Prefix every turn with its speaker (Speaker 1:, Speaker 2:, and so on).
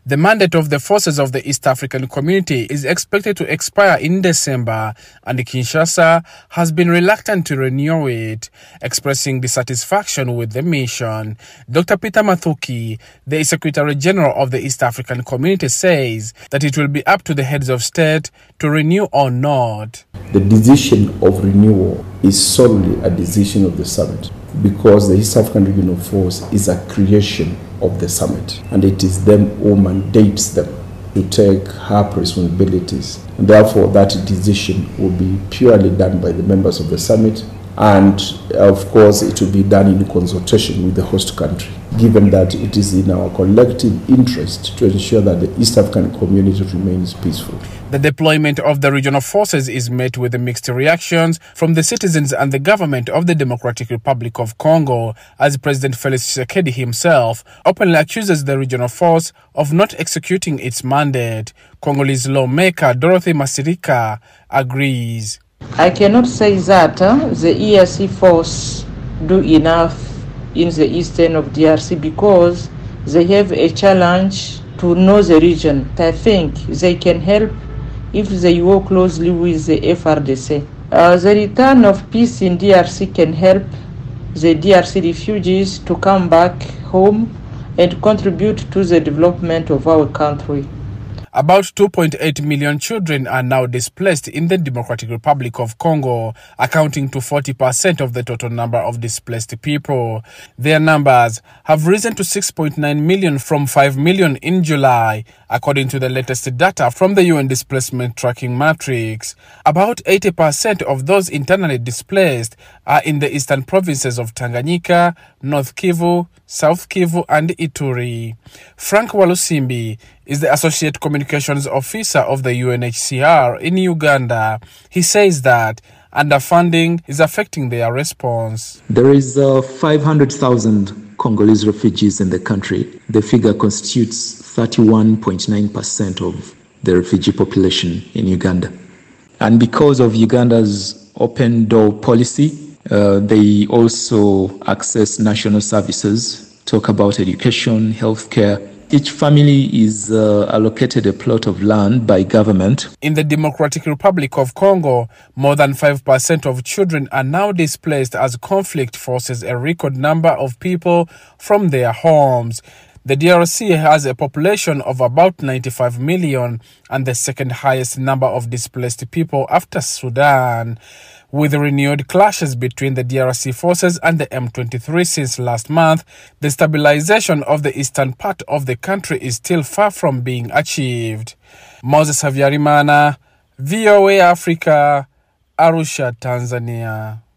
Speaker 1: The mandate of the forces of the East African Community is expected to expire in December, and Kinshasa has been reluctant to renew it, expressing dissatisfaction with the mission. Dr. Peter Mathuki, the Secretary General of the East African Community, says that it will be up to the heads of state to renew or not.
Speaker 2: The decision of renewal is solely a decision of the summit, because the East African Regional Force is a creation of the summit, and it is them who mandates them to take up responsibilities. And therefore, that decision will be purely done by the members of the summit, and of course it will be done in consultation with the host country, given that it is in our collective interest to ensure that the East African community remains peaceful.
Speaker 1: The deployment of the regional forces is met with mixed reactions from the citizens and the government of the Democratic Republic of Congo, as President Felix Tshisekedi himself openly accuses the regional force of not executing its mandate. Congolese lawmaker Dorothy Masirika agrees.
Speaker 3: I cannot say that the EAC force do enough in the eastern of DRC because they have a challenge to know the region. I think they can help if they work closely with the FRDC. The return of peace in DRC can help the DRC refugees to come back home and contribute to the development of our country.
Speaker 1: About 2.8 million children are now displaced in the Democratic Republic of Congo, accounting to 40% of the total number of displaced people. Their numbers have risen to 6.9 million from 5 million in July, according to the latest data from the UN Displacement Tracking Matrix. About 80% of those internally displaced are in the eastern provinces of Tanganyika, North Kivu, South Kivu and Ituri. Frank Walusimbi is the Associate Communications Officer of the UNHCR in Uganda. He says that underfunding is affecting their response.
Speaker 4: There is 500,000 Congolese refugees in the country. The figure constitutes 31.9% of the refugee population in Uganda. And because of Uganda's open door policy, they also access national services, talk about education, healthcare. Each family is allocated a plot of land by government.
Speaker 1: In the Democratic Republic of Congo, more than 5% of children are now displaced as conflict forces a record number of people from their homes. The DRC has a population of about 95 million and the second highest number of displaced people after Sudan. With renewed clashes between the DRC forces and the M23 since last month, the stabilization of the eastern part of the country is still far from being achieved. Moses Havyarimana, VOA Africa, Arusha, Tanzania.